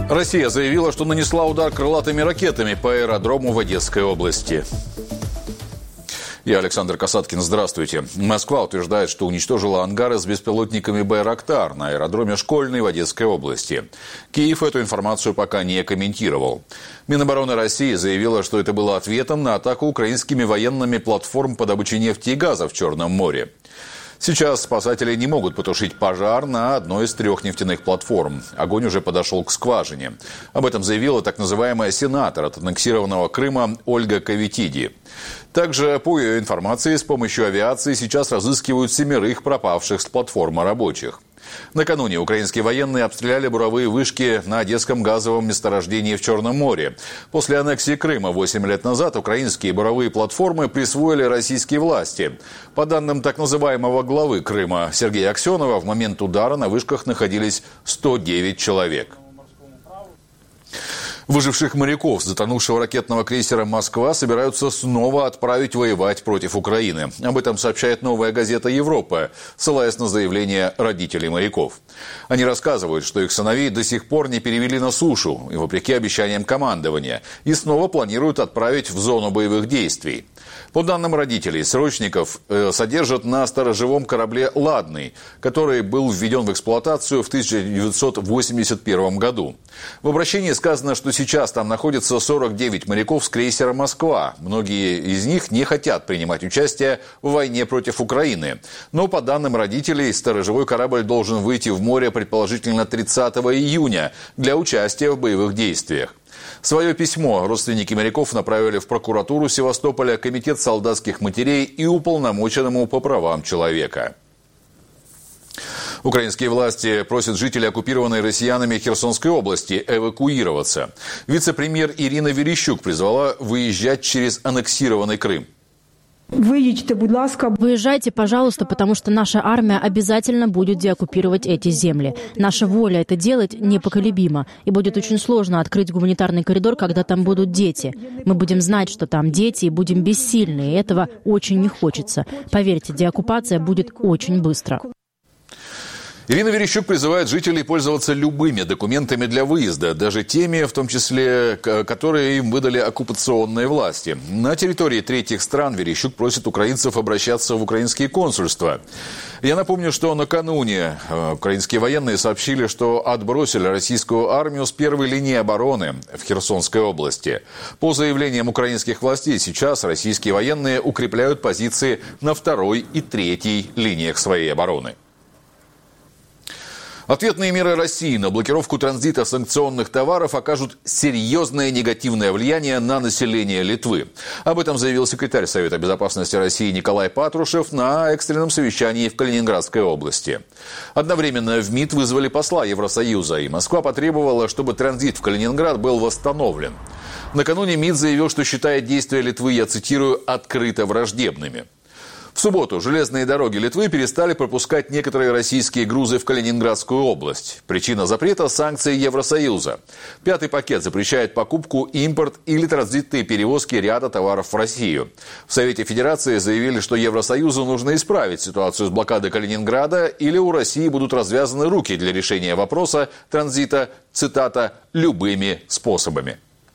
Россия заявила, что нанесла удар крылатыми ракетами по аэродрому в Одесской области. Я Александр Касаткин. Здравствуйте. Москва утверждает, что уничтожила ангары с беспилотниками «Байрактар» на аэродроме Школьный в Одесской области. Киев эту информацию пока не комментировал. Минобороны России заявила, что это было ответом на атаку украинскими военными платформ по добыче нефти и газа в Черном море. Сейчас спасатели не могут потушить пожар на одной из 3 нефтяных платформ. Огонь уже подошел к скважине. Об этом заявила так называемая сенатор от аннексированного Крыма Ольга Кавитиди. Также, по ее информации, с помощью авиации сейчас разыскивают 7 пропавших с платформы рабочих. Накануне украинские военные обстреляли буровые вышки на одесском газовом месторождении в Черном море. После аннексии Крыма 8 лет назад украинские буровые платформы присвоили российские власти. По данным так называемого главы Крыма Сергея Аксенова, в момент удара на вышках находились 109 человек. Выживших моряков затонувшего ракетного крейсера «Москва» собираются снова отправить воевать против Украины. Об этом сообщает «Новая газета Европа», ссылаясь на заявление родителей моряков. Они рассказывают, что их сыновей до сих пор не перевели на сушу, и вопреки обещаниям командования, и снова планируют отправить в зону боевых действий. По данным родителей, срочников содержат на сторожевом корабле «Ладный», который был введен в эксплуатацию в 1981 году. В обращении сказано, что сейчас там находится 49 моряков с крейсера «Москва». Многие из них не хотят принимать участие в войне против Украины. Но, по данным родителей, сторожевой корабль должен выйти в море предположительно 30 июня для участия в боевых действиях. Свое письмо родственники моряков направили в прокуратуру Севастополя, Комитет солдатских матерей и уполномоченному по правам человека. Украинские власти просят жителей оккупированной россиянами Херсонской области эвакуироваться. Вице-премьер Ирина Верещук призвала выезжать через аннексированный Крым. Выезжайте, пожалуйста, потому что наша армия обязательно будет деоккупировать эти земли. Наша воля это делать непоколебима. И будет очень сложно открыть гуманитарный коридор, когда там будут дети. Мы будем знать, что там дети, и будем бессильны. И этого очень не хочется. Поверьте, деоккупация будет очень быстро. Ирина Верещук призывает жителей пользоваться любыми документами для выезда, даже теми, в том числе, которые им выдали оккупационные власти. На территории третьих стран Верещук просит украинцев обращаться в украинские консульства. Я напомню, что накануне украинские военные сообщили, что отбросили российскую армию с первой линии обороны в Херсонской области. По заявлениям украинских властей, сейчас российские военные укрепляют позиции на 2-й и 3-й линиях своей обороны. Ответные меры России на блокировку транзита санкционных товаров окажут серьезное негативное влияние на население Литвы. Об этом заявил секретарь Совета безопасности России Николай Патрушев на экстренном совещании в Калининградской области. Одновременно в МИД вызвали посла Евросоюза, и Москва потребовала, чтобы транзит в Калининград был восстановлен. Накануне МИД заявил, что считает действия Литвы, я цитирую, «открыто враждебными». В субботу железные дороги Литвы перестали пропускать некоторые российские грузы в Калининградскую область. Причина запрета – санкции Евросоюза. 5-й пакет запрещает покупку, импорт или транзитные перевозки ряда товаров в Россию. В Совете Федерации заявили, что Евросоюзу нужно исправить ситуацию с блокадой Калининграда, или у России будут развязаны руки для решения вопроса транзита, цитата, «любыми способами».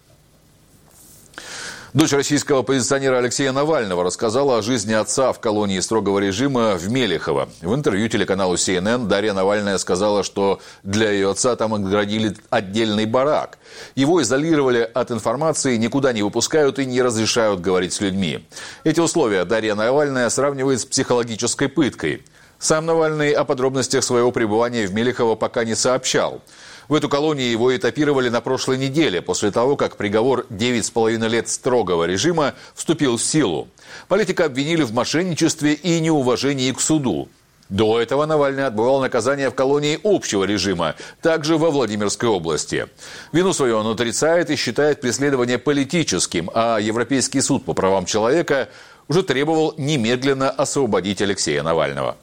Дочь российского оппозиционера Алексея Навального рассказала о жизни отца в колонии строгого режима в Мелехово. В интервью телеканалу CNN Дарья Навальная сказала, что для ее отца там отгородили отдельный барак. Его изолировали от информации, никуда не выпускают и не разрешают говорить с людьми. Эти условия Дарья Навальная сравнивает с психологической пыткой. Сам Навальный о подробностях своего пребывания в Мелехово пока не сообщал. В эту колонию его этапировали на прошлой неделе, после того, как приговор 9,5 лет строгого режима вступил в силу. Политика обвинили в мошенничестве и неуважении к суду. До этого Навальный отбывал наказание в колонии общего режима, также во Владимирской области. Вину свою он отрицает и считает преследование политическим, а Европейский суд по правам человека уже требовал немедленно освободить Алексея Навального.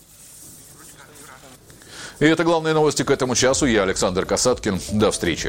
И это главные новости к этому часу. Я Александр Касаткин. До встречи.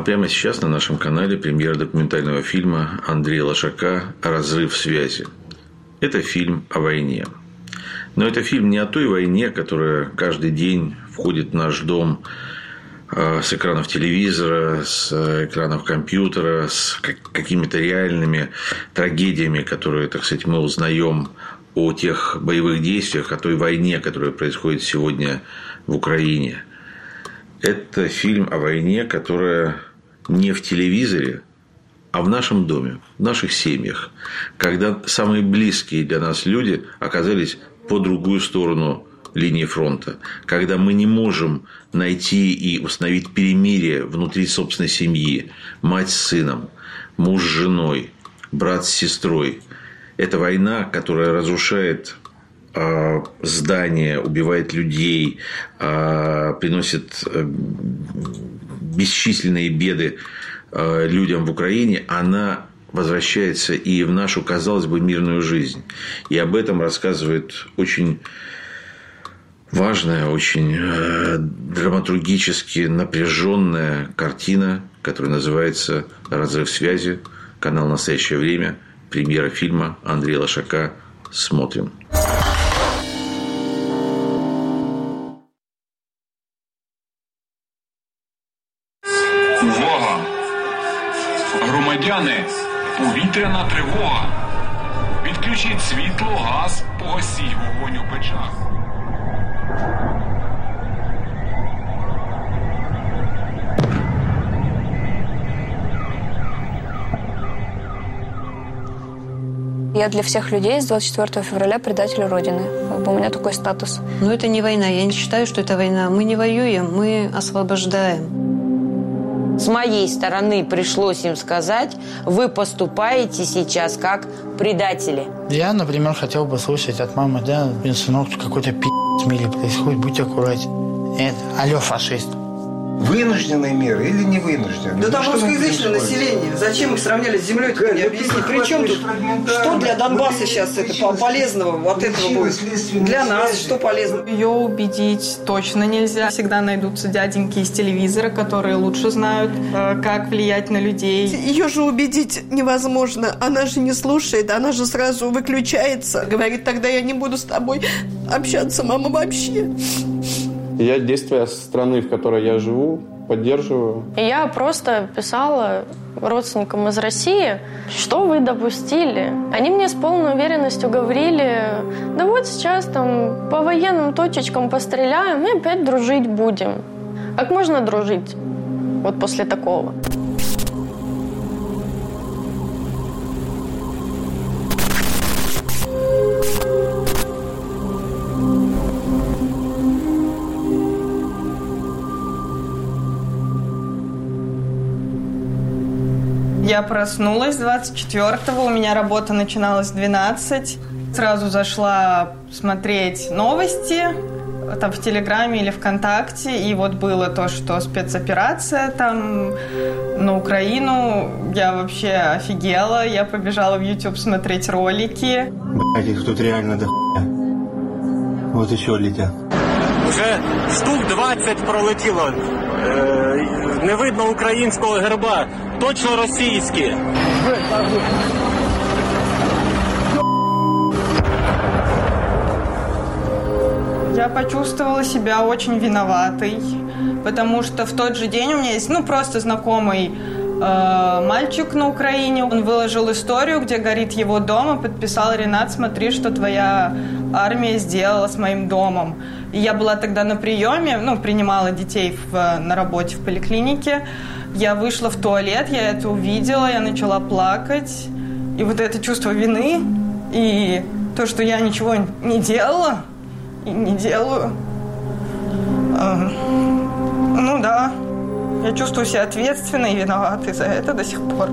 прямо сейчас на нашем канале премьера документального фильма Андрея Лошака «Разрыв связи». Это фильм о войне. Но это фильм не о той войне, которая каждый день входит в наш дом с экранов телевизора, с экранов компьютера, с какими-то реальными трагедиями, которые, так сказать, мы узнаем о тех боевых действиях, о той войне, которая происходит сегодня в Украине. Это фильм о войне, которая не в телевизоре, а в нашем доме, в наших семьях, когда самые близкие для нас люди оказались по другую сторону линии фронта, когда мы не можем найти и установить перемирие внутри собственной семьи, мать с сыном, муж с женой, брат с сестрой. Это война, которая разрушает здания, убивает людей, приносит бесчисленные беды людям в Украине, она возвращается и в нашу, казалось бы, мирную жизнь. И об этом рассказывает очень важная, очень драматургически напряженная картина, которая называется «Разрыв связи». Канал «Настоящее время». Премьера фильма Андрея Лошака. Смотрим. Увага! Громадяни, повітряна тривога. Відключіть світло, газ, погасіть вогонь у печах. Я для всех людей с 24 февраля предатель Родины. У меня такой статус. Но это не война. Я не считаю, что это война. Мы не воюем, мы освобождаем. С моей стороны пришлось им сказать, вы поступаете сейчас как предатели. Я, например, хотел бы слышать от мамы, да, блин, сынок, какой-то пи*** в мире происходит, будь аккуратен. Это, алло, фашист. Вынужденные меры или не вынужденные? Да там русскоязычное население. Зачем их сравняли с землей, ты мне объясни. Причем тут, что для Донбасса сейчас это полезного от этого будет? Для нас что полезно? Ее убедить точно нельзя. Всегда найдутся дяденьки из телевизора, которые лучше знают, как влиять на людей. Ее же убедить невозможно. Она же не слушает, она же сразу выключается. Говорит, тогда я не буду с тобой общаться, мама, вообще. Я действия страны, в которой я живу, поддерживаю. Я просто писала родственникам из России, что вы допустили. Они мне с полной уверенностью говорили, да вот сейчас там по военным точечкам постреляем и опять дружить будем. Как можно дружить вот после такого? Я проснулась 24-го, у меня работа начиналась в 12. Сразу зашла смотреть новости там в Телеграме или ВКонтакте. И вот было то, что спецоперация там на Украину. Я вообще офигела. Я побежала в YouTube смотреть ролики. Блядь, их тут реально до хуя. Вот еще летят. Уже штук 20 пролетіло. Не видно українського герба. Точно російські. Я почувствовала себя очень виноватой, потому что в тот же день у меня есть, просто знакомый мальчик на Украине. Он выложил историю, где горит его дом, и подписал: Ренат, смотри, что твоя армия сделала с моим домом. И я была тогда на приеме, принимала детей на работе в поликлинике. Я вышла в туалет, я это увидела, я начала плакать. И вот это чувство вины, и то, что я ничего не делала и не делаю. Да, я чувствую себя ответственной и виноватой за это до сих пор.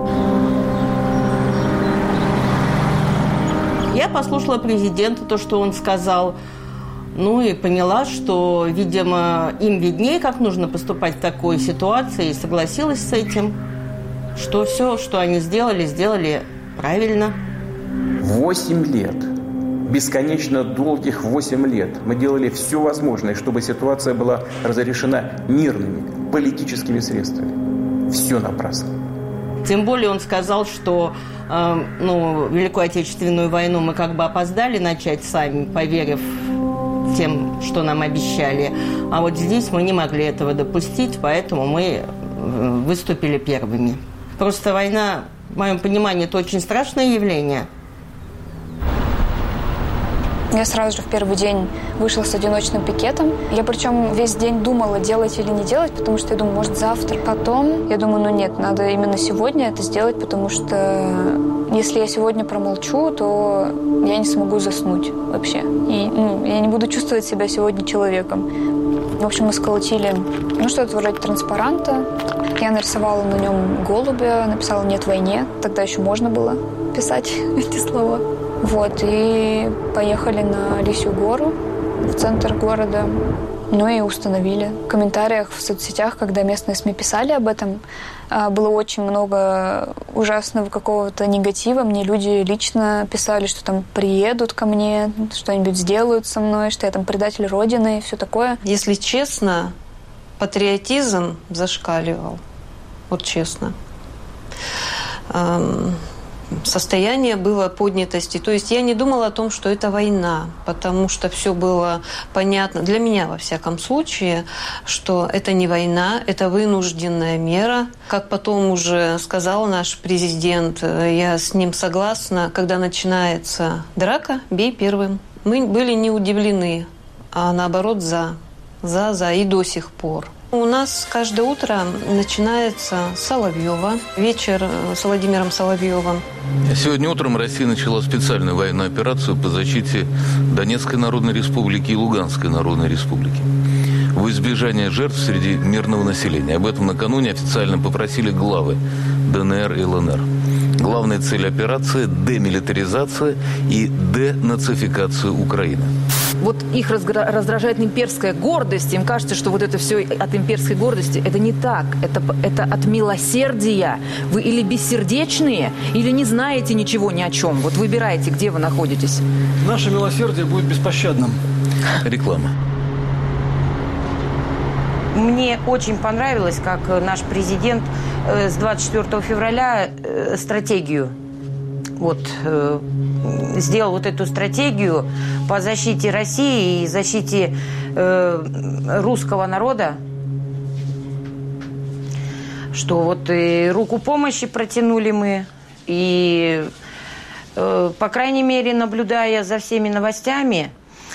Я послушала президента, то, что он сказал. И поняла, что, видимо, им виднее, как нужно поступать в такой ситуации, и согласилась с этим, что все, что они сделали правильно. 8 лет, бесконечно долгих 8 лет мы делали все возможное, чтобы ситуация была разрешена мирными, политическими средствами. Все напрасно. Тем более он сказал, что Великую Отечественную войну мы как бы опоздали начать сами, поверив тем, что нам обещали. А вот здесь мы не могли этого допустить, поэтому мы выступили первыми. Просто война, в моем понимании, это очень страшное явление. Я сразу же в первый день вышла с одиночным пикетом. Я причем весь день думала, делать или не делать, потому что я думаю, может, завтра. Потом я думаю, нет, надо именно сегодня это сделать, потому что если я сегодня промолчу, то я не смогу заснуть вообще. И я не буду чувствовать себя сегодня человеком. В общем, мы сколотили, что-то вроде транспаранта. Я нарисовала на нем голубя, написала «Нет войне». Тогда еще можно было писать эти слова. И поехали на Лисью гору, в центр города, и установили. В комментариях в соцсетях, когда местные СМИ писали об этом, было очень много ужасного какого-то негатива. Мне люди лично писали, что там приедут ко мне, что-нибудь сделают со мной, что я там предатель Родины и все такое. Если честно, патриотизм зашкаливал. Вот честно. Состояние было поднятости. То есть я не думала о том, что это война, потому что все было понятно, для меня во всяком случае, что это не война, это вынужденная мера. Как потом уже сказал наш президент, я с ним согласна, когда начинается драка, бей первым. Мы были не удивлены, а наоборот за и до сих пор. У нас каждое утро начинается с Соловьева, вечер с Владимиром Соловьевым. Сегодня утром Россия начала специальную военную операцию по защите Донецкой Народной Республики и Луганской Народной Республики во избежание жертв среди мирного населения. Об этом накануне официально попросили главы ДНР и ЛНР. Главная цель операции – демилитаризация и денацификация Украины. Вот их раздражает имперская гордость. Им кажется, что вот это все от имперской гордости. Это не так. Это от милосердия. Вы или бессердечные, или не знаете ничего ни о чем. Вот выбирайте, где вы находитесь. Наше милосердие будет беспощадным. Реклама. Мне очень понравилось, как наш президент с 24 февраля стратегию сделал вот эту стратегию по защите России и защите русского народа, что вот и руку помощи протянули мы, и, по крайней мере, наблюдая за всеми новостями,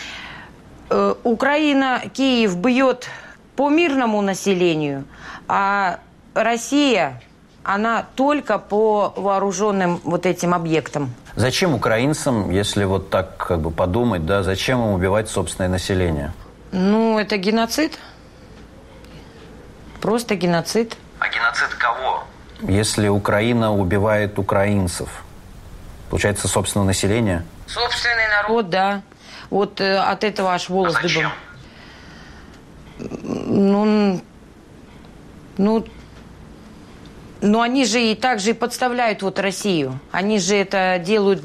Украина, Киев бьет по мирному населению, а Россия, она только по вооруженным вот этим объектам. Зачем украинцам, если вот так подумать, зачем им убивать собственное население? Это геноцид. Просто геноцид. А геноцид кого? Если Украина убивает украинцев, получается, собственное население? Собственный народ, да. Вот от этого аж волос дыбом. Но они же и так же подставляют Россию. Они же это делают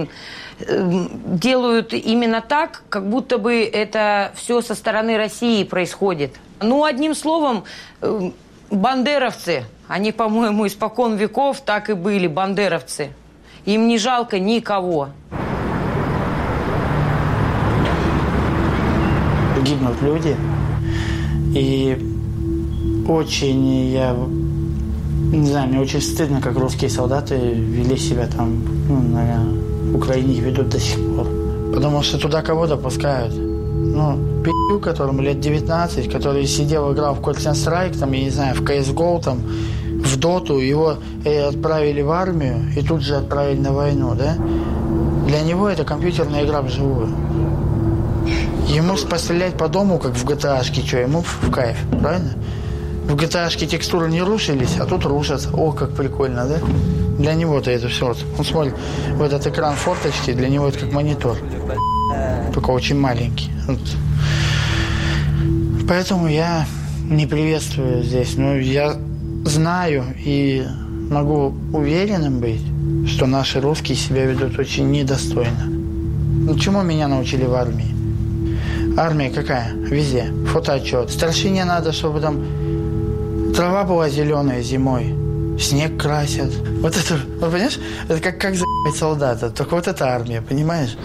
именно так, как будто бы это все со стороны России происходит. Одним словом, бандеровцы, они, по-моему, испокон веков так и были, бандеровцы. Им не жалко никого. Гибнут люди. И очень мне очень стыдно, как русские солдаты вели себя там, в Украине ведут до сих пор. Потому что туда кого допускают? Пи***ю, которому лет 19, который сидел, играл в Counter-Strike, в CSGO, в Доту, его отправили в армию и тут же отправили на войну, да? Для него это компьютерная игра вживую. Ему пострелять по дому, как в GTA-шке, ему в кайф, правильно? В GTA-шке текстуры не рушились, а тут рушатся. О, как прикольно, да? Для него-то это все. Он смотрит в этот экран форточки, для него это как монитор. Только очень маленький. Поэтому я не приветствую здесь. Но я знаю и могу уверенным быть, что наши русские себя ведут очень недостойно. Чему меня научили в армии? Армия какая? Везде. Фотоотчет. Старшине надо, чтобы там Трава была зеленая зимой, снег красят. Вот это, вот, понимаешь, это как за***ть солдата, только вот это армия, понимаешь?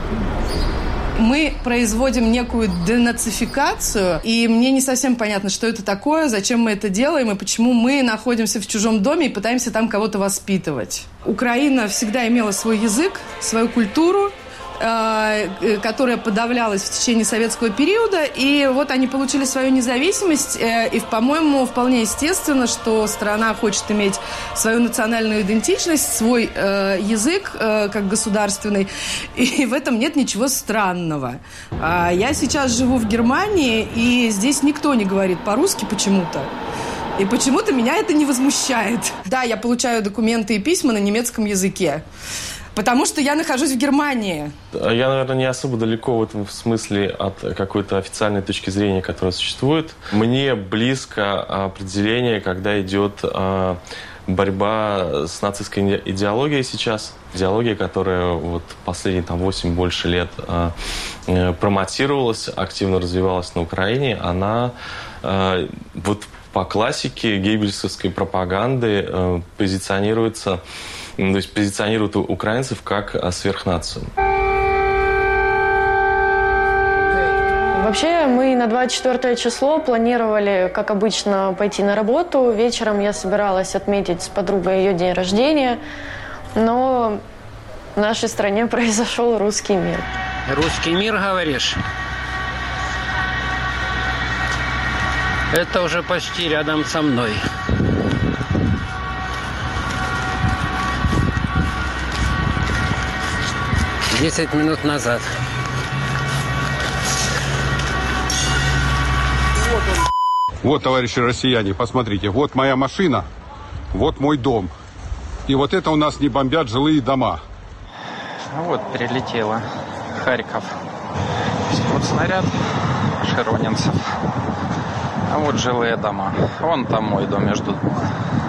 Мы производим некую денацификацию, и мне не совсем понятно, что это такое, зачем мы это делаем, и почему мы находимся в чужом доме и пытаемся там кого-то воспитывать. Украина всегда имела свой язык, свою культуру, которая подавлялась в течение советского периода, и вот они получили свою независимость, и, по-моему, вполне естественно, что страна хочет иметь свою национальную идентичность, свой язык как государственный, и в этом нет ничего странного. Я сейчас живу в Германии, и здесь никто не говорит по-русски почему-то. И почему-то меня это не возмущает. Да, я получаю документы и письма на немецком языке. Потому что я нахожусь в Германии. Я, наверное, не особо далеко в этом смысле от какой-то официальной точки зрения, которая существует. Мне близко определение, когда идет борьба с нацистской идеологией сейчас. Идеология, которая вот последние 8 больше лет промотировалась, активно развивалась на Украине, она вот по классике геббельсовской пропаганды позиционируется, то есть позиционируют украинцев как сверхнацию. Вообще мы на 24 число планировали, как обычно, пойти на работу. Вечером я собиралась отметить с подругой ее день рождения, но в нашей стране произошел русский мир. Русский мир, говоришь? Это уже почти рядом со мной. Десять минут назад. Вот, товарищи россияне, посмотрите, вот моя машина, вот мой дом. И вот это у нас не бомбят жилые дома. Вот прилетело Харьков. Вот снаряд широнинцев. А вот жилые дома. Вон там мой дом между двух.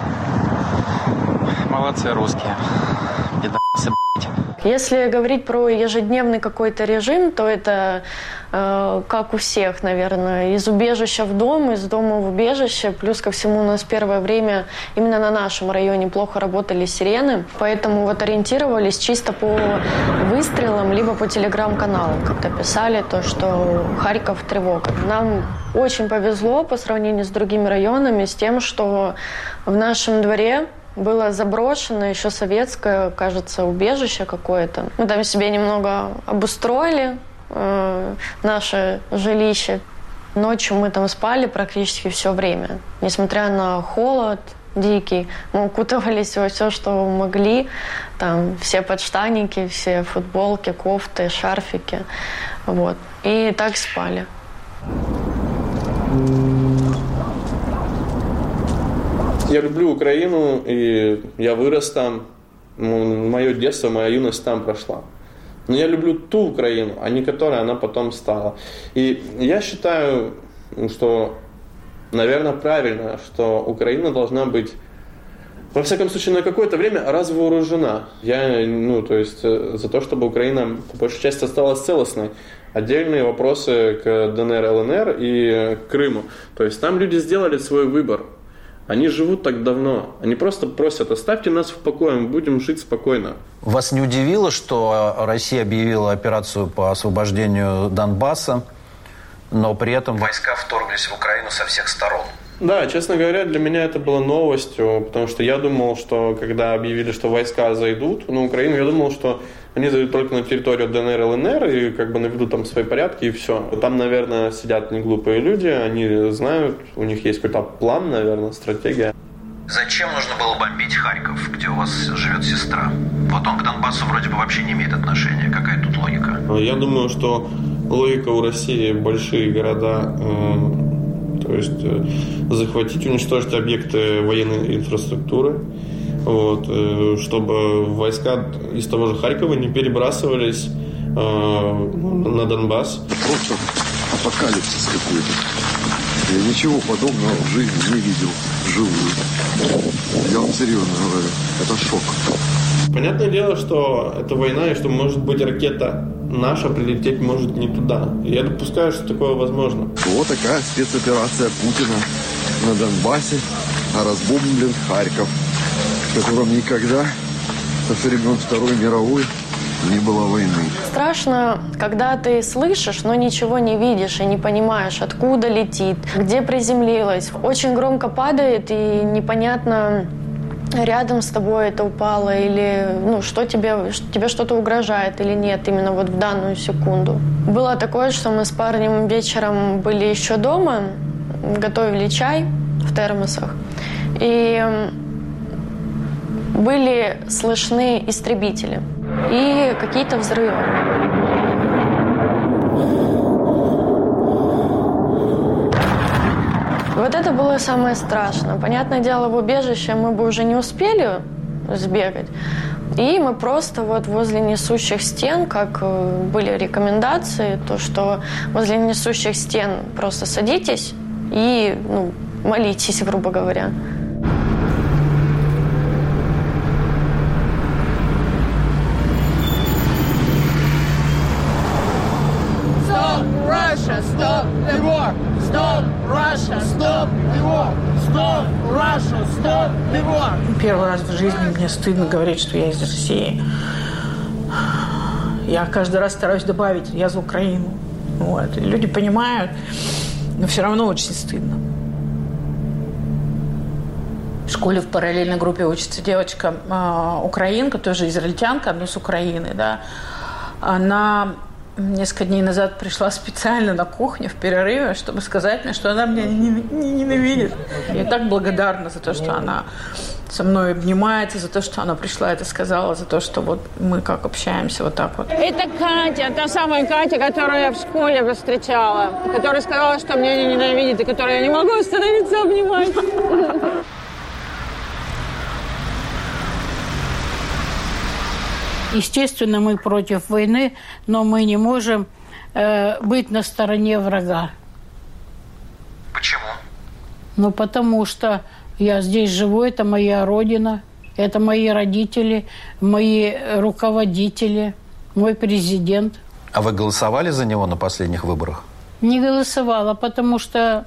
Молодцы русские. Пидорасы, блядь. Если говорить про ежедневный какой-то режим, то это как у всех, наверное, из убежища в дом, из дома в убежище. Плюс ко всему у нас первое время именно на нашем районе плохо работали сирены, поэтому вот ориентировались чисто по выстрелам, либо по телеграм-каналам, когда писали то, что Харьков тревога. Нам очень повезло по сравнению с другими районами с тем, что в нашем дворе было заброшено еще советское, кажется, убежище какое-то. Мы там себе немного обустроили наше жилище. Ночью мы там спали практически все время. Несмотря на холод дикий, мы укутывались во все, что могли. Там все подштанники, все футболки, кофты, шарфики. Вот. И так спали. Я люблю Украину, и я вырос там. Мое детство, моя юность там прошла. Но я люблю ту Украину, а не которая она потом стала. И я считаю, что, наверное, правильно, что Украина должна быть, во всяком случае, на какое-то время развооружена. Я, за то, чтобы Украина, по большей части, осталась целостной. Отдельные вопросы к ДНР, ЛНР и к Крыму. То есть там люди сделали свой выбор. Они живут так давно. Они просто просят: оставьте нас в покое, мы будем жить спокойно. Вас не удивило, что Россия объявила операцию по освобождению Донбасса, но при этом войска вторглись в Украину со всех сторон? Да, честно говоря, для меня это было новостью, потому что я думал, что когда объявили, что войска зайдут на Украину, я думал, что они зайдут только на территорию ДНР, ЛНР и наведут там свои порядки и все. Там, наверное, сидят неглупые люди, они знают, у них есть какой-то план, наверное, стратегия. Зачем нужно было бомбить Харьков, где у вас живет сестра? Вот он к Донбассу вроде бы вообще не имеет отношения. Какая тут логика? Я думаю, что логика у России — большие города, то есть захватить, уничтожить объекты военной инфраструктуры, чтобы войска из того же Харькова не перебрасывались на Донбасс. Просто апокалипсис какой-то. Я ничего подобного в жизни не видел вживую. Я вам серьезно говорю, это шок. Понятное дело, что это война, и что, может быть, ракета наша прилететь может не туда. И я допускаю, что такое возможно. Вот такая спецоперация Путина. на Донбассе, а разбомблен Харьков, в котором никогда со времен Второй мировой не было войны. Страшно, когда ты слышишь, но ничего не видишь и не понимаешь, откуда летит, где приземлилось. Очень громко падает, и непонятно, рядом с тобой это упало, или что тебе что-то угрожает или нет, именно вот в данную секунду. Было такое, что мы с парнем вечером были еще дома, готовили чай в термосах, и были слышны истребители и какие-то взрывы. Вот это было самое страшное. Понятное дело, в убежище мы бы уже не успели сбегать. И мы просто вот возле несущих стен, как были рекомендации, то, что возле несущих стен просто садитесь и молитесь, грубо говоря. Stop Russia, stop the war! Stop Russia, stop the war! Stop Russia, stop the war! Первый раз в жизни мне стыдно говорить, что я из России. Я каждый раз стараюсь добавить, я за Украину. Вот. И люди понимают, но все равно очень стыдно. В школе в параллельной группе учится девочка украинка, тоже израильтянка, но с Украины, да. Она несколько дней назад пришла специально на кухню в перерыве, чтобы сказать мне, что она меня не ненавидит. Я так благодарна за то, что она со мной обнимается, за то, что она пришла это сказала, за то, что вот мы как общаемся вот так вот. Это Катя, та самая Катя, которую я в школе встречала, которая сказала, что меня не ненавидит, и которую я не могу остановиться обнимать. Естественно, мы против войны, но мы не можем быть на стороне врага. Почему? Потому что я здесь живу, это моя родина, это мои родители, мои руководители, мой президент. А вы голосовали за него на последних выборах? Не голосовала, потому что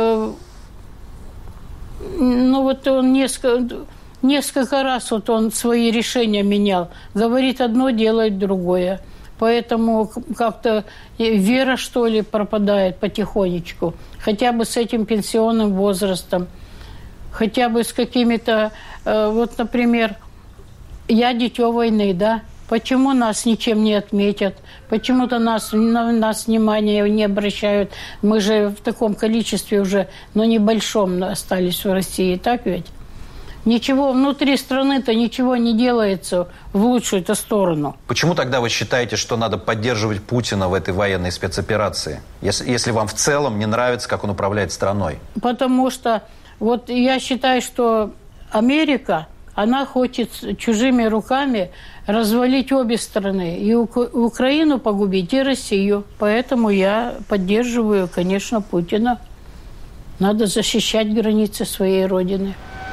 он несколько раз он свои решения менял. Говорит одно, делает другое. Поэтому как-то вера, что ли, пропадает потихонечку. Хотя бы с этим пенсионным возрастом. Хотя бы с какими-то... например, я дитё войны, да? Почему нас ничем не отметят? Почему-то на нас внимания не обращают. Мы же в таком количестве уже, но небольшом остались в России. Так ведь? Ничего внутри страны-то ничего не делается в лучшую-то сторону. Почему тогда вы считаете, что надо поддерживать Путина в этой военной спецоперации, если вам в целом не нравится, как он управляет страной? Потому что я считаю, что Америка, она хочет чужими руками развалить обе страны. И Украину погубить, и Россию. Поэтому я поддерживаю, конечно, Путина. Надо защищать границы своей родины.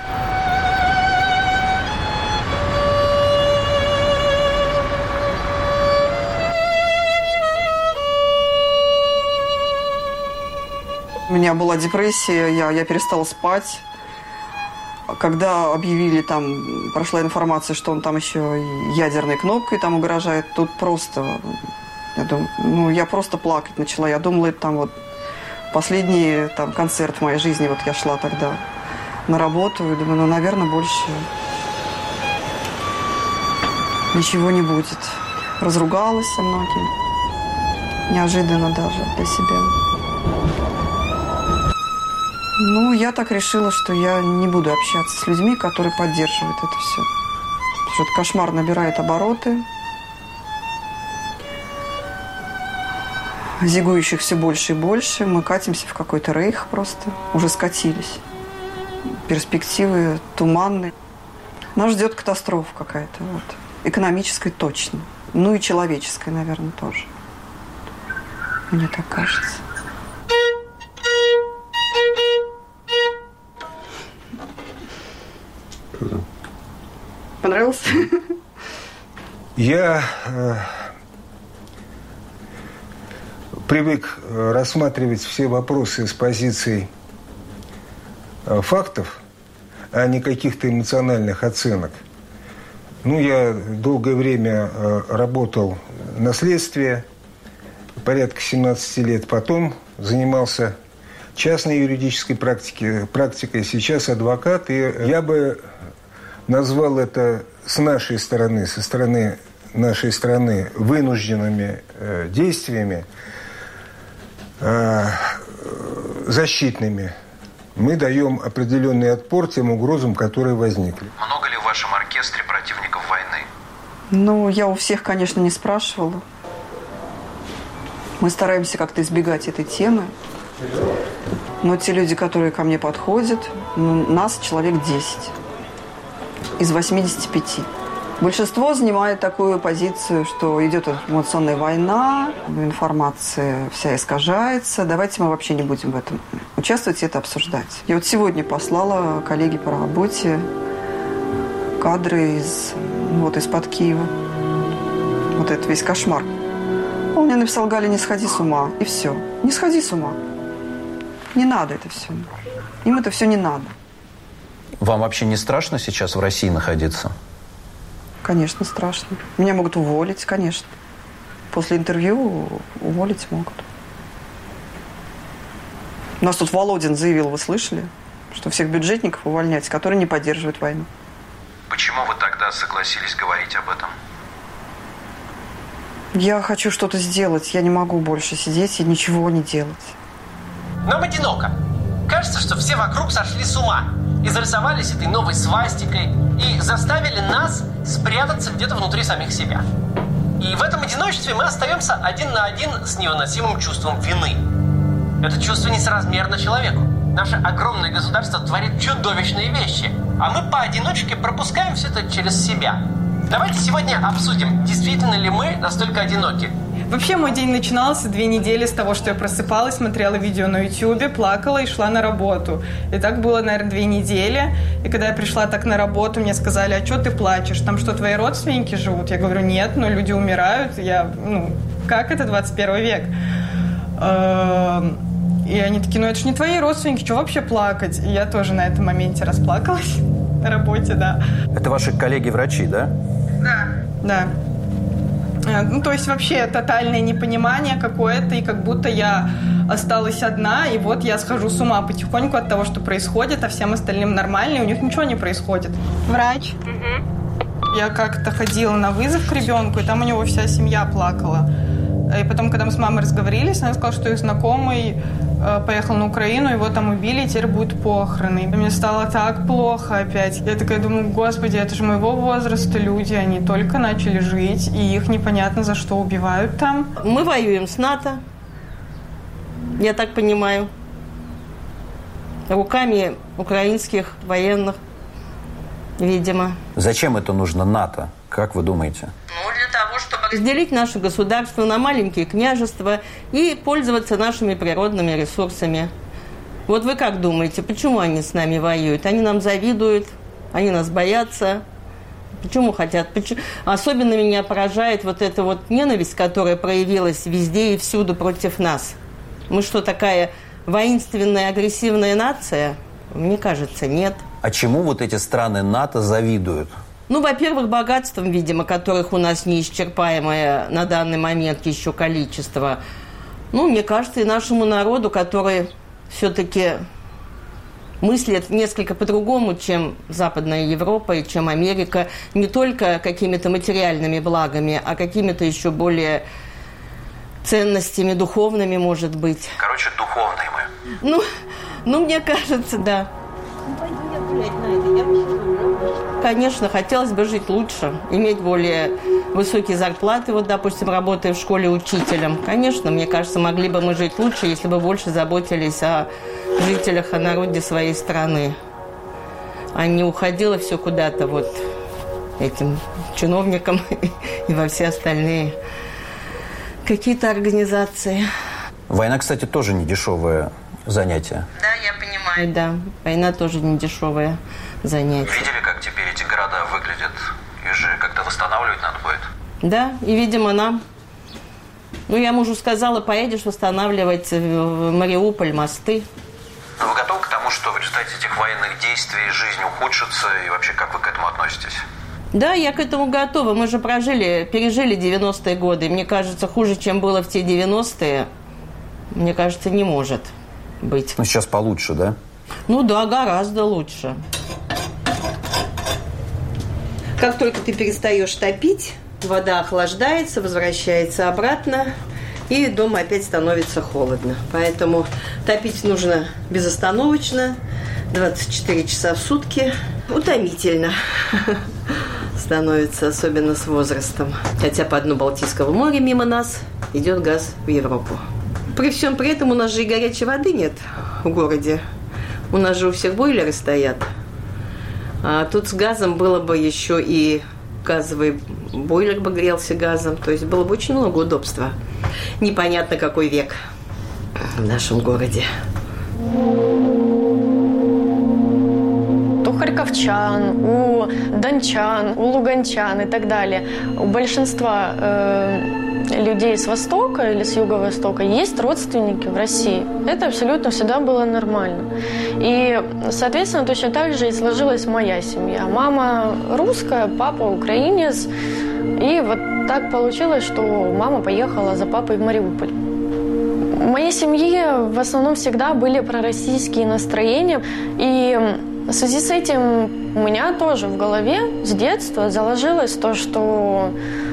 У меня была депрессия, я перестала спать. Когда объявили, прошла информация, что он там еще и ядерной кнопкой угрожает, тут просто, я просто плакать начала. Я думала, это последний концерт в моей жизни. Я шла тогда на работу и думаю, наверное, больше ничего не будет. Разругалась со многими. Неожиданно даже для себя. Я так решила, что я не буду общаться с людьми, которые поддерживают это все. Потому что этот кошмар набирает обороты. Зигующих все больше и больше. Мы катимся в какой-то рейх просто. Уже скатились. Перспективы туманные. Нас ждет катастрофа какая-то. Экономическая точно. И человеческая, наверное, тоже. Мне так кажется. Понравился? Я привык рассматривать все вопросы с позиции фактов, а не каких-то эмоциональных оценок. Я долгое время работал на следствии, порядка 17 лет. Потом занимался частной юридической практикой, сейчас адвокат. И я бы назвал это с нашей стороны, со стороны нашей страны, вынужденными действиями защитными. Мы даем определенный отпор тем угрозам, которые возникли. Много ли в вашем оркестре противников войны? Я у всех, конечно, не спрашивала. Мы стараемся как-то избегать этой темы. Но те люди, которые ко мне подходят, нас человек 10 из 85. Большинство занимает такую позицию, что идет информационная война, информация вся искажается. Давайте мы вообще не будем в этом участвовать и это обсуждать. Я сегодня послала коллеге по работе кадры из-под Киева. Это весь кошмар. Он мне написал: Галя, не сходи с ума. И все. Не сходи с ума. Не надо это все. Им это все не надо. Вам вообще не страшно сейчас в России находиться? Конечно, страшно. Меня могут уволить, конечно. После интервью уволить могут. У нас тут Володин заявил, вы слышали, что всех бюджетников увольнять, которые не поддерживают войну. Почему вы тогда согласились говорить об этом? Я хочу что-то сделать. Я не могу больше сидеть и ничего не делать. Нам одиноко. Кажется, что все вокруг сошли с ума и зарисовались этой новой свастикой и заставили нас спрятаться где-то внутри самих себя. И в этом одиночестве мы остаемся один на один с невыносимым чувством вины. Это чувство несоразмерно человеку. Наше огромное государство творит чудовищные вещи, а мы поодиночке пропускаем все это через себя. Давайте сегодня обсудим, действительно ли мы настолько одиноки. Вообще мой день начинался 2 недели с того, что я просыпалась, смотрела видео на YouTube, плакала и шла на работу. И так было, наверное, 2 недели. И когда я пришла так на работу, мне сказали: а что ты плачешь? Там что, твои родственники живут? Я говорю: нет, но люди умирают. Как это 21 век? И они такие: это же не твои родственники, что вообще плакать? И я тоже на этом моменте расплакалась на работе, да. Это ваши коллеги-врачи, да? Да. То есть вообще тотальное непонимание какое-то, и как будто я осталась одна, и вот я схожу с ума потихоньку от того, что происходит, а всем остальным нормально, и у них ничего не происходит. Врач. Я как-то ходила на вызов к ребенку, и там у него вся семья плакала. И потом, когда мы с мамой разговорились, она сказала, что их знакомый поехал на Украину, его там убили, и теперь будут похороны. И мне стало так плохо опять. Я такая думаю: господи, это же моего возраста люди, они только начали жить, и их непонятно за что убивают там. Мы воюем с НАТО, я так понимаю, руками украинских военных, видимо. Зачем это нужно НАТО, как вы думаете? Для того, чтобы разделить наше государство на маленькие княжества и пользоваться нашими природными ресурсами. Вот вы как думаете, почему они с нами воюют? Они нам завидуют, они нас боятся. Почему хотят? Особенно меня поражает вот эта вот ненависть, которая проявилась везде и всюду против нас. Мы что, такая воинственная, агрессивная нация? Мне кажется, нет. А чему вот эти страны НАТО завидуют? Во-первых, богатством, видимо, которых у нас неисчерпаемое на данный момент еще количество. Мне кажется, и нашему народу, который все-таки мыслит несколько по-другому, чем Западная Европа и чем Америка. Не только какими-то материальными благами, а какими-то еще более ценностями духовными, может быть. Короче, духовные мы. Мне кажется, да. Пойду я гулять, Надя, Конечно, хотелось бы жить лучше, иметь более высокие зарплаты, допустим, работая в школе учителем. Конечно, мне кажется, могли бы мы жить лучше, если бы больше заботились о жителях, о народе своей страны. А не уходило все куда-то этим чиновникам и во все остальные какие-то организации. Война, кстати, тоже не дешевое занятие. Да, я понимаю, да. Война тоже не дешевое занятие. Видели, как теперь эти города выглядят? Их же как-то восстанавливать надо будет. Да, и, видимо, нам. Я мужу сказала: поедешь восстанавливать в Мариуполь мосты. Но вы готовы к тому, что в результате этих действий жизнь ухудшится, и вообще как вы к этому относитесь? Да, я к этому готова. Мы же пережили 90-е годы. Мне кажется, хуже, чем было в те 90-е, мне кажется, не может быть. Ну, сейчас получше, да? Ну да, гораздо лучше. Как только ты перестаешь топить, вода охлаждается, возвращается обратно, и дома опять становится холодно. Поэтому топить нужно безостановочно, 24 часа в сутки. Утомительно становится, особенно с возрастом. Хотя по дну Балтийского моря мимо нас идет газ в Европу. При всем при этом у нас же и горячей воды нет в городе. У нас же у всех бойлеры стоят. А тут с газом было бы еще и газовый бойлер бы грелся газом. То есть было бы очень много удобства. Непонятно, какой век в нашем городе. У харьковчан, у дончан, у луганчан и так далее. У большинства людей с Востока или с Юго-Востока есть родственники в России. Это абсолютно всегда было нормально. И, соответственно, точно так же и сложилась моя семья. Мама русская, папа украинец. И вот так получилось, что мама поехала за папой в Мариуполь. В моей семье в основном всегда были пророссийские настроения. И в связи с этим у меня тоже в голове с детства заложилось то, что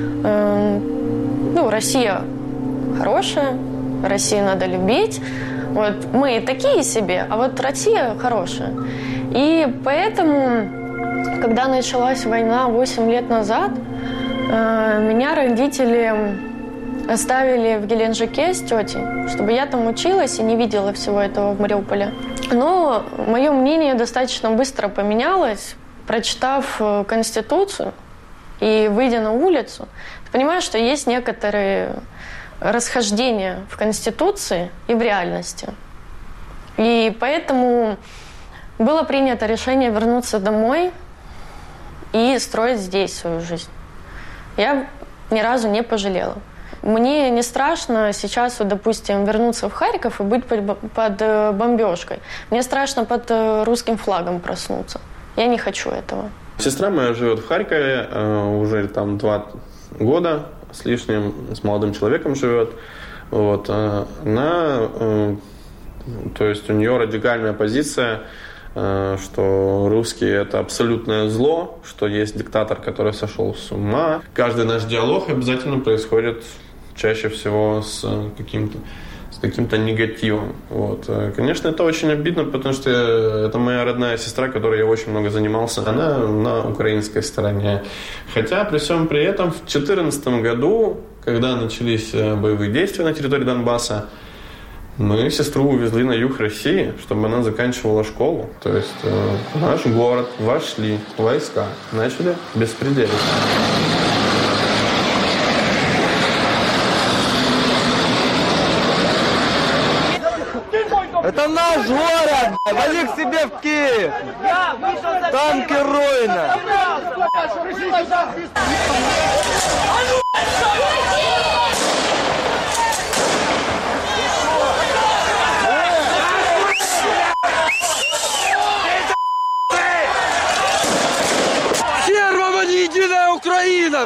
Россия хорошая, Россию надо любить. Вот мы такие себе, а вот Россия хорошая. И поэтому, когда началась война 8 лет назад, меня родители оставили в Геленджике с тетей, чтобы я там училась и не видела всего этого в Мариуполе. Но мое мнение достаточно быстро поменялось, прочитав Конституцию и выйдя на улицу. Ты понимаешь, что есть некоторые расхождения в Конституции и в реальности. И поэтому было принято решение вернуться домой и строить здесь свою жизнь. Я ни разу не пожалела. Мне не страшно сейчас, вот, допустим, вернуться в Харьков и быть под бомбежкой. Мне страшно под русским флагом проснуться. Я не хочу этого. Сестра моя живет в Харькове, уже там 2 года с лишним, с молодым человеком живет. Вот. Она, то есть у нее радикальная позиция, что русские — это абсолютное зло, что есть диктатор, который сошел с ума. Каждый наш диалог обязательно происходит чаще всего с каким-то негативом. Вот. Конечно, это очень обидно, потому что это моя родная сестра, которой я очень много занимался. Она на украинской стороне. Хотя при всем при этом в 2014 году, когда начались боевые действия на территории Донбасса, мы сестру увезли на юг России, чтобы она заканчивала школу. То есть в наш город вошли войска, начали беспредельничать. Это наш город! Вали к себе в Киев! Там героина! Первым, а не единая Украина!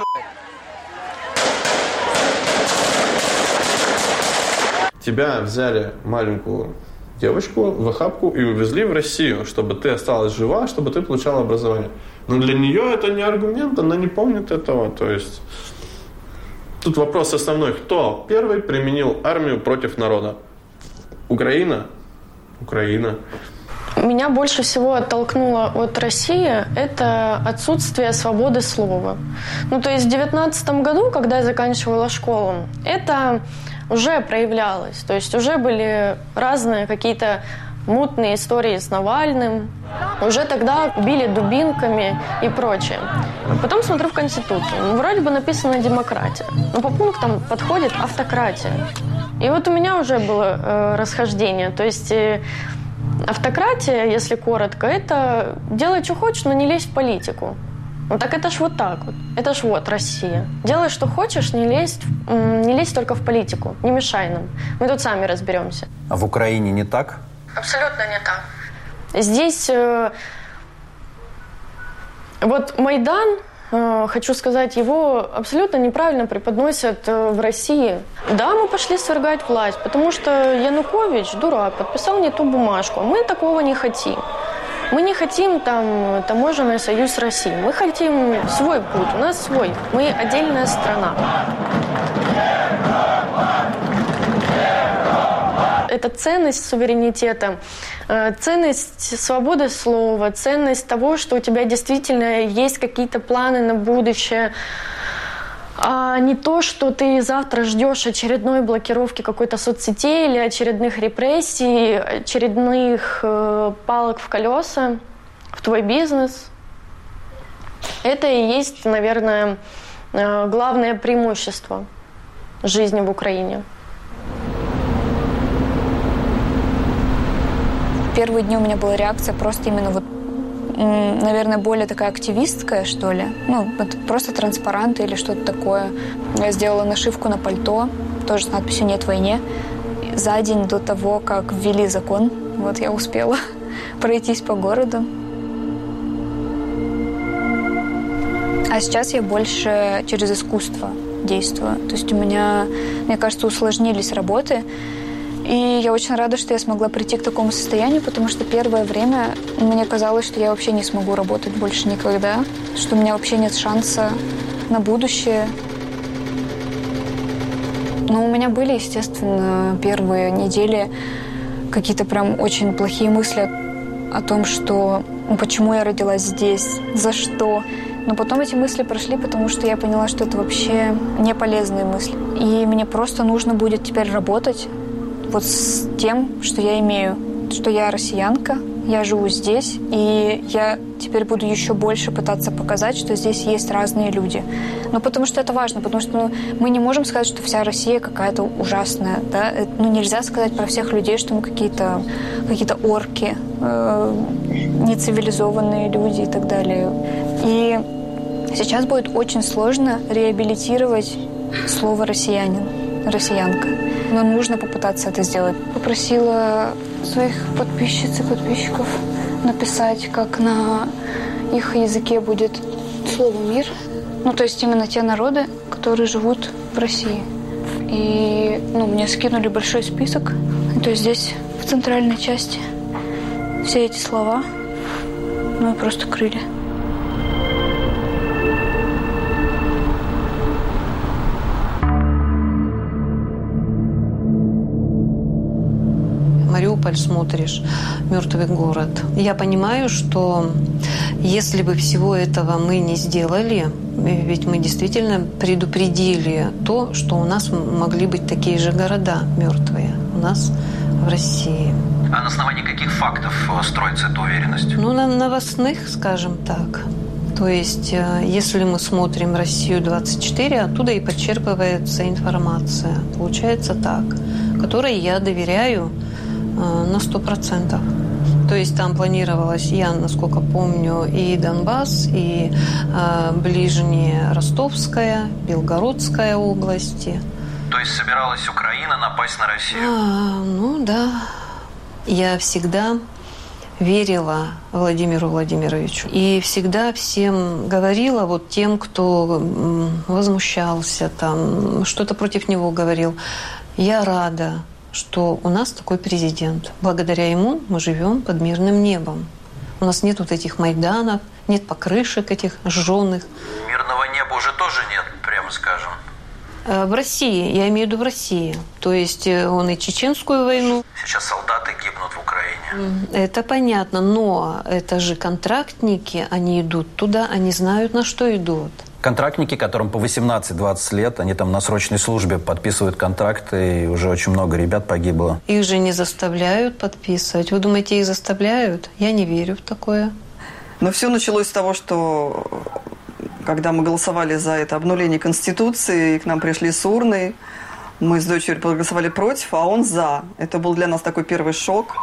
Тебя взяли маленькую девочку в охапку и увезли в Россию, чтобы ты осталась жива, чтобы ты получала образование. Но для нее это не аргумент, она не помнит этого. То есть тут вопрос основной. Кто первый применил армию против народа? Украина? Украина. Меня больше всего оттолкнуло от России это отсутствие свободы слова. То есть в 2019 году, когда я заканчивала школу, это уже проявлялось. То есть уже были разные какие-то мутные истории с Навальным. Уже тогда били дубинками и прочее. Потом смотрю в Конституцию. Вроде бы написано «демократия». Но по пунктам подходит «автократия». И вот у меня уже было расхождение. То есть автократия, если коротко, это делай, что хочешь, но не лезь в политику. Так это ж вот так вот. Это ж вот Россия. Делай, что хочешь, не лезь только в политику. Не мешай нам. Мы тут сами разберемся. А в Украине не так? Абсолютно не так. Здесь Вот Майдан, хочу сказать, его абсолютно неправильно преподносят в России. Да, мы пошли свергать власть, потому что Янукович, дурак, подписал не ту бумажку. Мы такого не хотим. Мы не хотим там таможенный союз России. Мы хотим свой путь. У нас свой. Мы отдельная страна. Это ценность суверенитета, ценность свободы слова, ценность того, что у тебя действительно есть какие-то планы на будущее, а не то, что ты завтра ждешь очередной блокировки какой-то соцсети или очередных репрессий, очередных палок в колеса в твой бизнес. Это и есть, наверное, главное преимущество жизни в Украине. Первые дни у меня была реакция просто именно вот, наверное, более такая активистская, что ли. Ну, просто транспаранты или что-то такое. Я сделала нашивку на пальто, тоже с надписью «Нет войне». За день до того, как ввели закон, вот я успела пройтись по городу. А сейчас я больше через искусство действую. То есть у меня, мне кажется, усложнились работы. И я очень рада, что я смогла прийти к такому состоянию, потому что первое время мне казалось, что я вообще не смогу работать больше никогда, что у меня вообще нет шанса на будущее. Но у меня были, естественно, первые недели какие-то прям очень плохие мысли о том, что почему я родилась здесь, за что. Но потом эти мысли прошли, потому что я поняла, что это вообще не полезные мысли. И мне просто нужно будет теперь работать вот с тем, что я имею, что я россиянка, я живу здесь, и я теперь буду еще больше пытаться показать, что здесь есть разные люди. Ну, потому что это важно, потому что мы не можем сказать, что вся Россия какая-то ужасная, да? Ну, нельзя сказать про всех людей, что мы какие-то орки, нецивилизованные люди и так далее. И сейчас будет очень сложно реабилитировать слово «россиянин», «россиянка». Но нужно попытаться это сделать. Попросила своих подписчиц и подписчиков написать, как на их языке будет слово «мир». Ну, то есть именно те народы, которые живут в России. И мне скинули большой список. То есть здесь, в центральной части, все эти слова, и просто крылья. Мариуполь смотришь, мертвый город. Я понимаю, что если бы всего этого мы не сделали, ведь мы действительно предупредили то, что у нас могли быть такие же города мертвые у нас в России. А на основании каких фактов строится эта уверенность? На новостных, скажем так. То есть, если мы смотрим «Россию-24», оттуда и подчерпывается информация. Получается так, которой я доверяю на 100%. То есть там планировалось, я, насколько помню, и Донбасс, и ближняя Ростовская, Белгородская области. То есть собиралась Украина напасть на Россию? Да. Я всегда верила Владимиру Владимировичу. И всегда всем говорила, вот тем, кто возмущался, там, что-то против него говорил, я рада, что у нас такой президент. Благодаря ему мы живем под мирным небом. У нас нет вот этих майданов, нет покрышек этих жженых. Мирного неба уже тоже нет, прямо скажем. В России, я имею в виду в России. То есть он и чеченскую войну. Сейчас солдаты гибнут в Украине. Это понятно, но это же контрактники, они идут туда, они знают, на что идут. Контрактники, которым по 18-20 лет, они там на срочной службе подписывают контракты, и уже очень много ребят погибло. Их же не заставляют подписывать. Вы думаете, их заставляют? Я не верю в такое. Но все началось с того, что когда мы голосовали за это обнуление Конституции, и к нам пришли с урной, мы с дочерью проголосовали против, а он за. Это был для нас такой первый шок.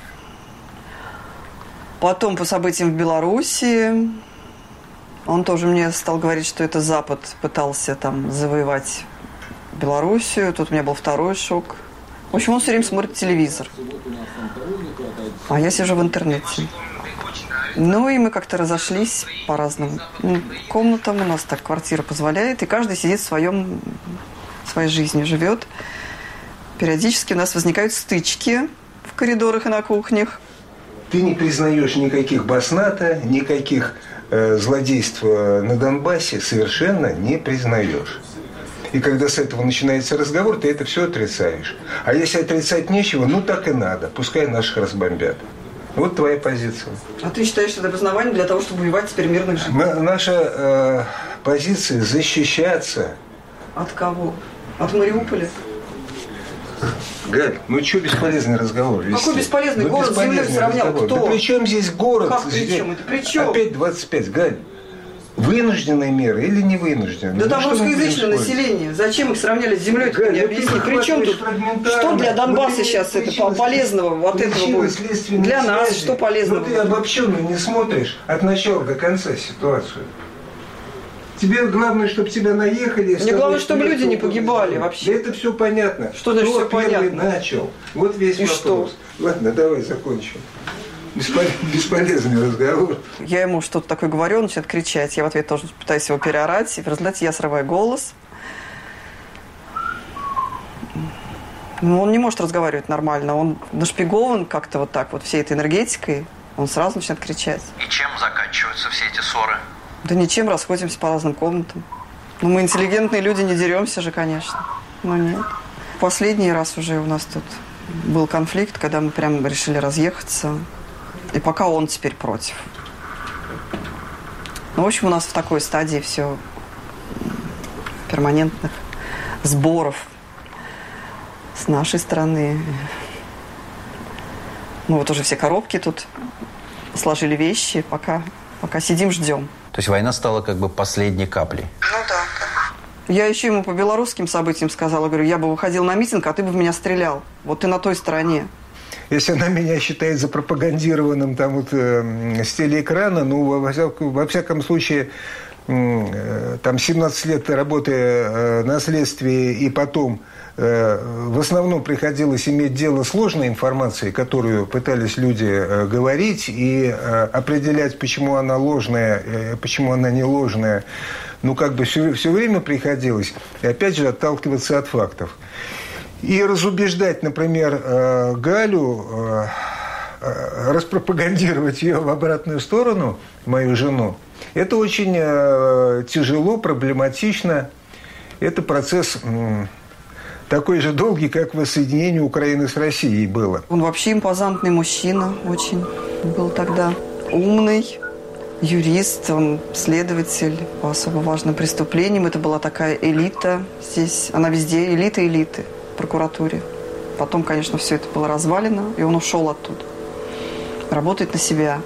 Потом по событиям в Беларуси он тоже мне стал говорить, что это Запад пытался там завоевать Белоруссию. Тут у меня был второй шок. В общем, он все время смотрит телевизор. А я сижу в интернете. Ну и мы как-то разошлись по разным комнатам. У нас так квартира позволяет. И каждый сидит своей жизнью, живет. Периодически у нас возникают стычки в коридорах и на кухнях. Ты не признаешь никаких басната, никаких злодейств на Донбассе совершенно не признаешь. И когда с этого начинается разговор, ты это все отрицаешь. А если отрицать нечего, ну так и надо. Пускай наших разбомбят. Вот твоя позиция. А ты считаешь, что это обоснование для того, чтобы воевать теперь мирных жителей? Наша позиция защищаться. От кого? От Мариуполя? Галь, ну что бесполезный разговор вести? Какой бесполезный? Город с землей сравнял. Кто? Да при чем здесь город? Как при чем? Это при чем? Опять 25. Галь, вынужденные меры или не вынужденные? Да там русскоязычное население. Зачем их сравняли с землей? Ты мне объясни. При чем тут? Что для Донбасса сейчас это полезного от этого будет? Для нас что полезного? Но ты обобщенно не смотришь от начала до конца ситуацию. Тебе главное, чтобы тебя наехали. Мне главное, чтобы люди не погибали вообще. Да это все понятно. Что значит все понятно? Начал. Вот весь вопрос. Что? Ладно, давай закончим. Бесполезный разговор. Я ему что-то такое говорю, он начинает кричать. Я в ответ тоже пытаюсь его переорать. И в результате я срываю голос. Но он не может разговаривать нормально. Он нашпигован как-то вот так вот всей этой энергетикой. Он сразу начинает кричать. И чем заканчиваются все эти ссоры? Да ничем, расходимся по разным комнатам. Ну, мы интеллигентные люди, не деремся же, конечно. Но нет. Последний раз уже у нас тут был конфликт, когда мы прям решили разъехаться. И пока он теперь против. Ну, в общем, у нас в такой стадии все перманентных сборов с нашей стороны. Мы вот уже все коробки тут сложили вещи, пока сидим, ждем. То есть война стала как бы последней каплей? Ну да. Я еще ему по белорусским событиям сказала, говорю, я бы выходил на митинг, а ты бы в меня стрелял. Вот ты на той стороне. Если она меня считает запропагандированным там вот с телеэкрана, ну, во всяком случае, там 17 лет работы на следствии и потом в основном приходилось иметь дело с ложной информацией, которую пытались люди говорить и определять, почему она ложная, почему она не ложная. Ну, как бы все время приходилось, и опять же, отталкиваться от фактов. И разубеждать, например, Галю, распропагандировать ее в обратную сторону, мою жену, это очень тяжело, проблематично. Это процесс такой же долгий, как воссоединение Украины с Россией было. Он вообще импозантный мужчина очень был тогда. Умный, юрист, он следователь по особо важным преступлениям. Это была такая элита здесь. Она везде элита элиты в прокуратуре. Потом, конечно, все это было развалено, и он ушел оттуда. Работает на себя.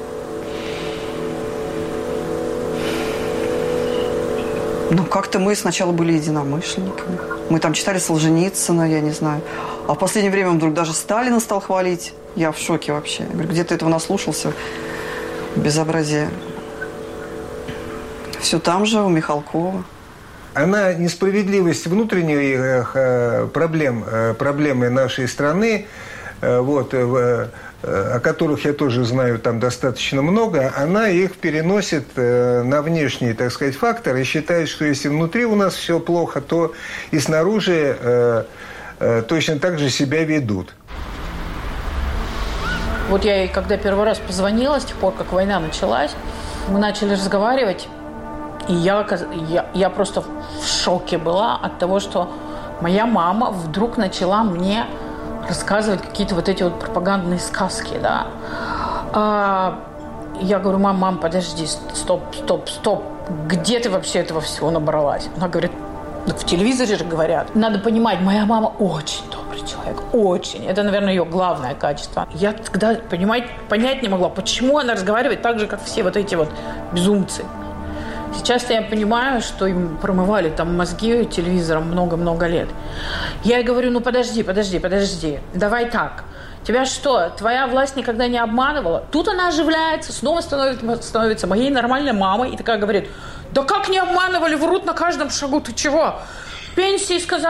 Ну, как-то мы сначала были единомышленниками. Мы там читали Солженицына, я не знаю. А в последнее время он вдруг даже Сталина стал хвалить. Я в шоке вообще. Я говорю, где ты этого наслушался? Безобразие. Все там же, у Михалкова. Она несправедливость внутренних проблемы нашей страны, вот, о которых я тоже знаю там достаточно много, она их переносит на внешние, так сказать, факторы и считает, что если внутри у нас все плохо, то и снаружи точно так же себя ведут. Вот я ей, когда первый раз позвонила, с тех пор, как война началась, мы начали разговаривать, и я просто в шоке была от того, что моя мама вдруг начала мне рассказывать какие-то вот эти вот пропагандные сказки, да. Я говорю, мам, подожди, стоп. Где ты вообще этого всего набралась? Она говорит, в телевизоре же говорят. Надо понимать, моя мама очень добрый человек, очень. Это, наверное, ее главное качество. Я тогда понять не могла, почему она разговаривает так же, как все вот эти вот безумцы. Сейчас я понимаю, что им промывали там мозги телевизором много-много лет. Я ей говорю, ну подожди, давай так. Тебя что, твоя власть никогда не обманывала? Тут она оживляется, снова становится моей нормальной мамой и такая говорит, да как не обманывали, врут на каждом шагу, ты чего? Пенсии сказали.